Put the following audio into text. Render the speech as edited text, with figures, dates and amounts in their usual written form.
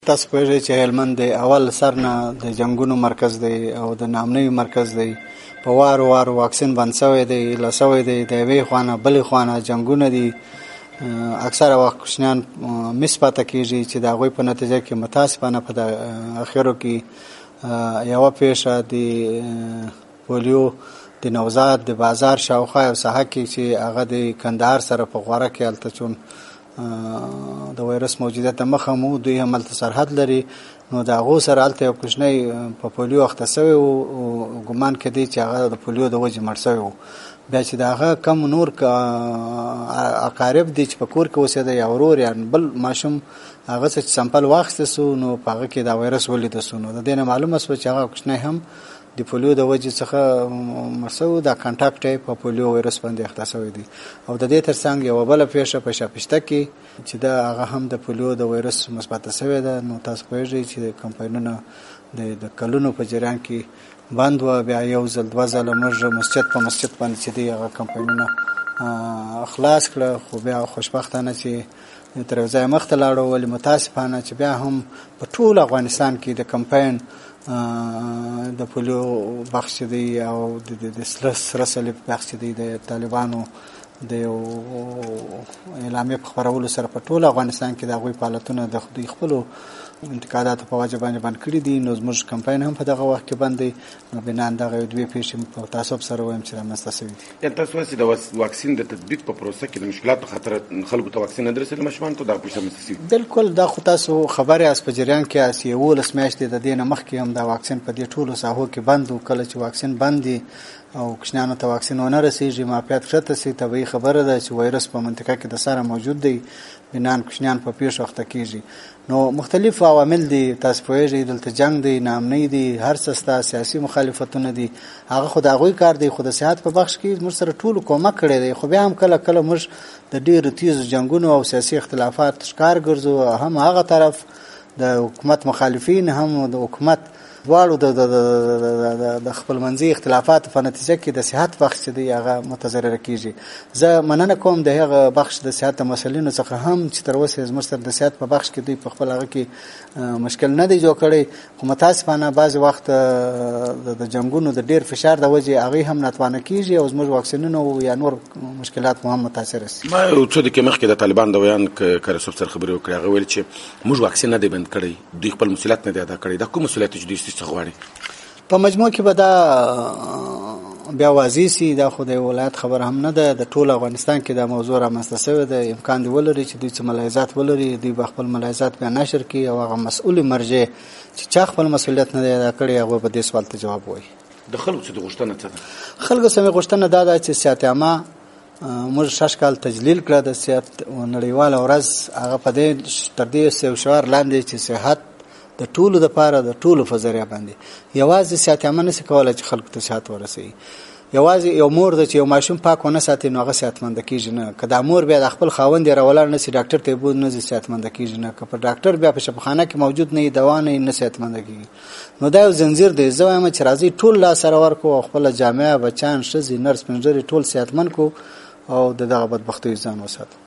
تاسو پوهیږئ چې هلمند د اول سر نه د جنګونو مرکز دی او د نامنوي مرکز دی. په وارو وارو واکسین بند شوی دی، لسوی دی، د یوې خوا نه بلې خوا نه جنګونه دي. اکثره وخت کوچنیان مس پاته کېږي چې د هغوی په نتیجه کې متاسفانه په د اخرو کې یوه پیښه د پولیو د نوزاد د بازار شاوخوا یو ساحه کې چې هغه د کندهار سره په غوره کې هلته چون د وایرس موجودیت د مخه مو دوی هم هلته سرحد لري، نو د هغو سره هلته یو کوچنی په پولیو اخته سوی و، ګمان کېدی چې هغه د پولیو د وجې مړ سوی و. بیا چې د هغه کم نور اقارب دي چې په کور کې اوسېده یا ورور یا بل ماشوم هغه څه چې سمپل واخیسته سو، نو په هغه کې دا وایرس ولیده سو، نو د دې نه معلومه سوه چې هغه کوچنی هم د پولیو د وجې څخه مړ سوی، دا کنټاکټ یې په پولیو وایرس باندې اخته سوی دی. او د دې ترڅنګ یوه بله پیښه په شاپشته کې چې دا هغه هم د پولیو د وایرس مثبته سوی ده. نو تاسو پوهیږئ چې کمپاینونه د کلونو په جریان کې بند و، بیا یو ځل دوه ځله موږ مسجد په مسجد باندې چې دی هغه کمپاینونه خلاص کړه، خو بیا خوشبختانه چې تر یو ځای مخته لاړو. ولې متاسفانه چې بیا هم په ټول افغانستان کې د کمپاین د پولیو بخش دی او د سره صلیب بخش دی د طالبانو د یو اعلامیې په خپرولو سره په ټول افغانستان کې د هغوی فعالیتونه د دوی خپلو انتقاداتو په وجه باندې بند کړي دي. نو زموږ کمپاین هم په دغه وخت کې بند دی. نو بنا دغه یو دوې پیښې په تعصب سره وایم چې رامنځته شوي دي. یعنې تاسو وایئ چې د واکسین د تطبیق په پروسه کې د مشکلاتو خاطر خلکو ته واکسین نه درسېدل، ماشومانو ته دغه پیښه رامنځته شوي؟ بلکل، دا خو تاسو خبر یاست په جریان کې یاست. 11 میاشتې د دې نه مخکې هم دا واکسین په دې ټولو ساحو کې بند و. کله چې واکسین بند دی او کوچنیانو ته واکسین ونه رسېږي، معافیت ښکته شي، طبیعي خبره ده چې وایرس په منطقه کې د سره موجود دی، بنان کوچنیان په پیښو اخته کېږي. نو مختلف عوامل دي، تاسو پوهیږئ دلته جنګ دی، ناامنۍ دي، هر څه ستا سیاسي مخالفتونه دي، هغه خو د هغوی کار دی. خو د صحت په بخش کې موږ سره ټولو کومک کړی دی، خو بیا هم کله کله موږ د ډېرو تیزو جنګونو او سیاسي اختلافات ښکار ګرځو. هم هغه طرف د حکومت مخالفین هم د حکومت دواړو د خپلمنځي اختلافاتو په نتیجه کې د صحت بخش چې دی هغه متضرره کېږي. زه مننه کوم د هغه بخش د صحت د مسؤلینو څخه هم چې تر اوسه زموږ سره د صحت په بخش کې دوی په خپل هغه کې مشکل نه دی جوړ کړی، خو متاسفانه بعضې وخت د جنګونو د ډېر فشار د وجې هغوی هم ناتوانه کېږي او زموږ واکسینونه یا نور مشکلات مو هم متاثره شي. ما یو څو دقیقې مخکې د طالبان د ویان کار یوسف سره خبرې وکړې، هغه ویل چې موږ واکسین نه دی بند کړی، دوی خپل مسؤلیت نه دی ادا کړی. دا کوم مسؤلیت چې دوی څه غواړي؟ په مجموع کې به دا بیا واضح سي. دا خو د ولایت خبر هم نه ده، د ټول افغانستان کې دا موضوع رامنځته شوې ده. امکان دی ولري چې دوی څه ملاحظات ولري، دوی به خپل ملاحظات بیا نشر کړي او هغه مسؤل مرجع چې چا خپل مسؤلیت نه دی ادا کړی هغه به دې سوال ته جواب وایي. د خلکو څه د غوښتنه څه ده؟ خلکو څه غوښتنه دا ده چې صحت عامه موږ 6 کال تجلیل کړه د صحت نړیواله ورځ، هغه په دې تر دې یو شعار لاندې چې صحت د ټولو د پاره د ټولو په ذریعه باندې یوازې صحت عامه نشي کولای چې خلکو ته صحت ورسوي. یوازې یو مور د چې یو ماشوم پاک ونه ساتي نو هغه صحتمند کېږي نه. که دا مور بیا د خپل خاوند یې راولاړ نه سي ډاکټر ته یې بوځي نه صحتمند کېږي نه. که په ډاکټر بیا په شفاخانه کې موجود نه وي دوا نه صحتمند کېږي. نو دا یو زنځیر دی. زه وایم چې راځئ ټول لاس سره ورکړو او خپله جامعه بچیان ښځې نرس سپین ږیري ټول صحتمند کړو او د دغه بدبختیو ځان وساتو.